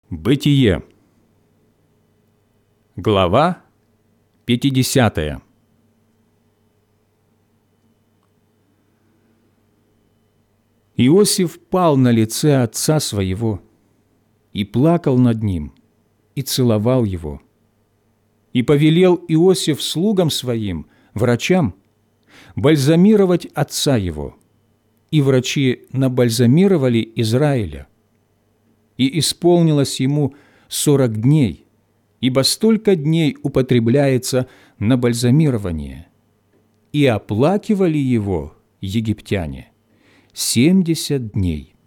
Бытие. Глава 50. Иосиф пал на лице отца своего и плакал над ним, и целовал его. И повелел Иосиф слугам своим, врачам, бальзамировать отца его, и врачи набальзамировали Израиля. И исполнилось ему 40 дней, ибо столько дней употребляется на бальзамирование. И оплакивали его египтяне 70 дней.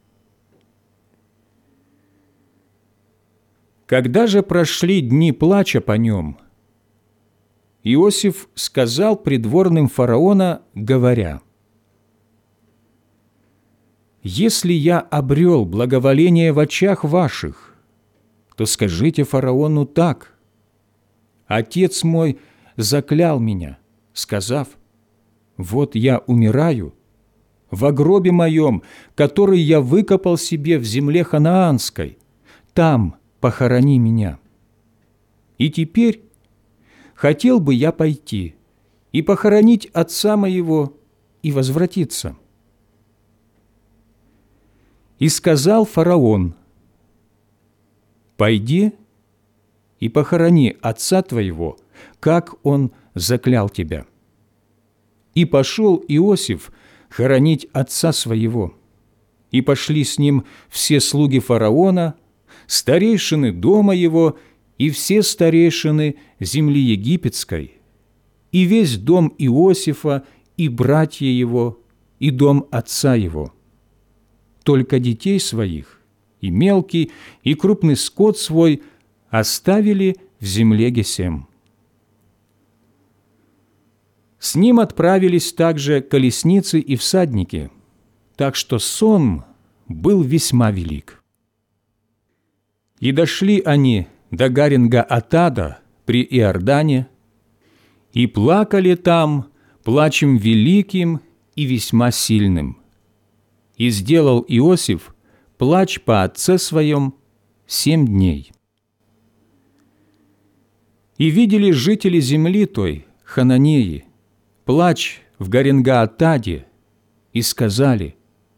Когда же прошли дни плача по нем, Иосиф сказал придворным фараона, говоря: «Если я обрел благоволение в очах ваших, то скажите фараону так: отец мой заклял меня, сказав: вот я умираю во гробе моем, который я выкопал себе в земле ханаанской, там похорони меня. И теперь хотел бы я пойти и похоронить отца моего и возвратиться». И сказал фараон: «Пойди и похорони отца твоего, как он заклял тебя». И пошел Иосиф хоронить отца своего, и пошли с ним все слуги фараона, старейшины дома его и все старейшины земли египетской, и весь дом Иосифа, и братья его, и дом отца его. Только детей своих, и мелкий, и крупный скот свой оставили в земле Гесем. С ним отправились также колесницы и всадники, так что сон был весьма велик. И дошли они до Гаринга-Атада при Иордане, и плакали там плачем великим и весьма сильным. И сделал Иосиф плач по отце своем 7 дней. И видели жители земли той, хананеи, плач в Гаринга-Атаде, и сказали: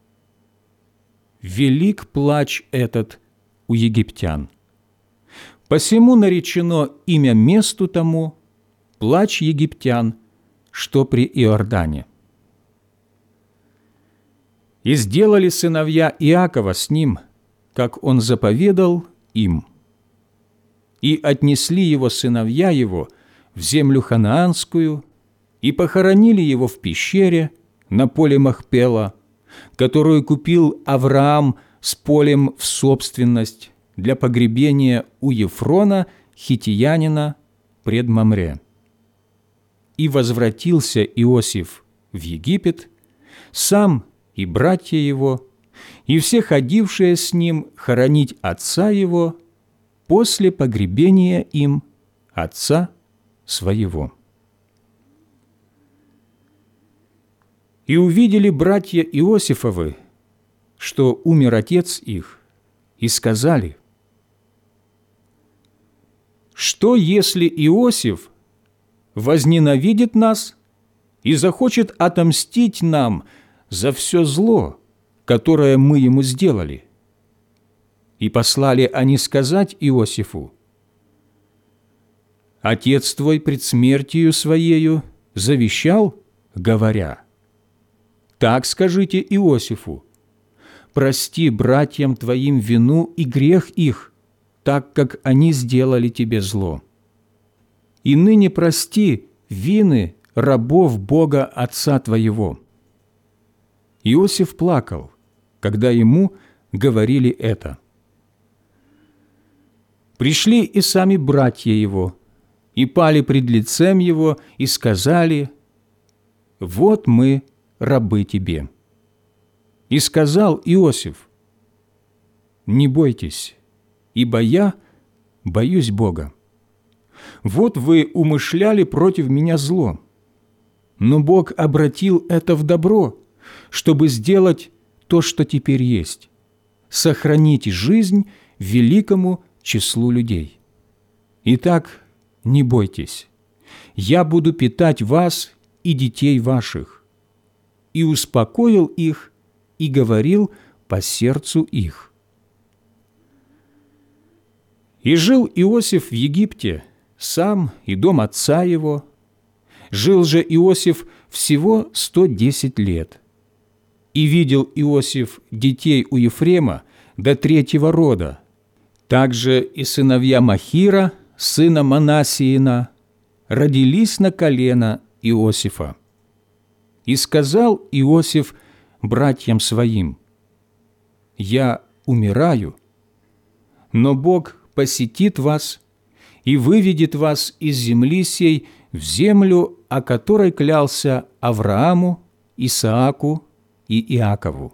«Велик плач этот у египтян». Посему наречено имя месту тому плач египтян, что при Иордане. И сделали сыновья Иакова с ним, как он заповедал им. И отнесли его сыновья его в землю ханаанскую, и похоронили его в пещере на поле Махпела, которую купил Авраам с полем в собственность для погребения у Ефрона, хиттиянина, пред Мамре. И возвратился Иосиф в Египет, сам и братья его, и все ходившие с ним хоронить отца его после погребения им отца своего. И увидели братья Иосифовы, что умер отец их, и сказали: «Что, если Иосиф возненавидит нас и захочет отомстить нам за все зло, которое мы ему сделали?» И послали они сказать Иосифу: «Отец твой пред смертью своею завещал, говоря: так скажите Иосифу: прости братьям твоим вину и грех их, так как они сделали тебе зло. И ныне прости вины рабов Бога Отца твоего». Иосиф плакал, когда ему говорили это. Пришли и сами братья его, и пали пред лицем его, и сказали: «Вот мы рабы тебе». И сказал Иосиф: «Не бойтесь, ибо я боюсь Бога. Вот вы умышляли против меня зло, но Бог обратил это в добро, чтобы сделать то, что теперь есть, сохранить жизнь великому числу людей. Итак, не бойтесь, я буду питать вас и детей ваших». И успокоил их, и говорил по сердцу их. И жил Иосиф в Египте, сам и дом отца его. Жил же Иосиф всего 110 лет. И видел Иосиф детей у Ефрема до 3-го рода. Также и сыновья Махира, сына Манассиина, родились на колено Иосифа. И сказал Иосиф братьям своим: «Я умираю, но Бог посетит вас и выведет вас из земли сей в землю, о которой клялся Аврааму, Исааку и Иакову».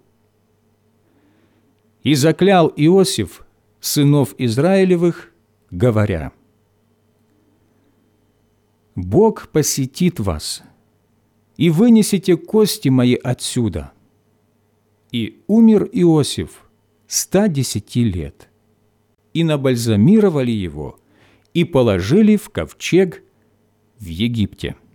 И заклял Иосиф сынов Израилевых, говоря: «Бог посетит вас, и вынесете кости мои отсюда». И умер Иосиф 110 лет, и набальзамировали его, и положили в ковчег в Египте.